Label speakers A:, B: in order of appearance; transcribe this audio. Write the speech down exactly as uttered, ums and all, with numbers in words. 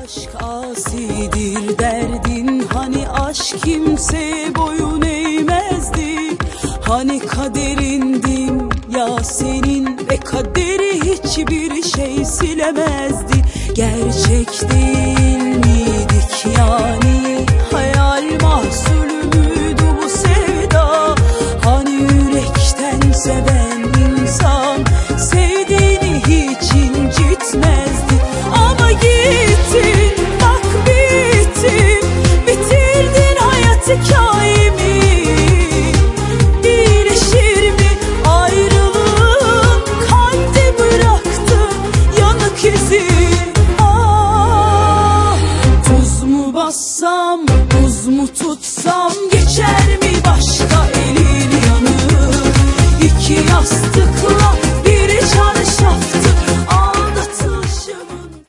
A: Aşk asidir derdin, hani aşk kimseye boyun eğmezdi. Hani kaderindin ya senin ve kaderi hiçbir şey silemezdi. Gerçek değil miydik yani, hayal mahsulü müydü bu sevda? Hani yürekten seven insan sevdiğini hiç incitmezdi. Ama gittin bak bittin, bitirdin hayat hikayemi. İyileşir mi ayrılığım, kalpte bıraktın yanık izi. Ah, tuz mu bassam, buz mu tutsam geçer mi?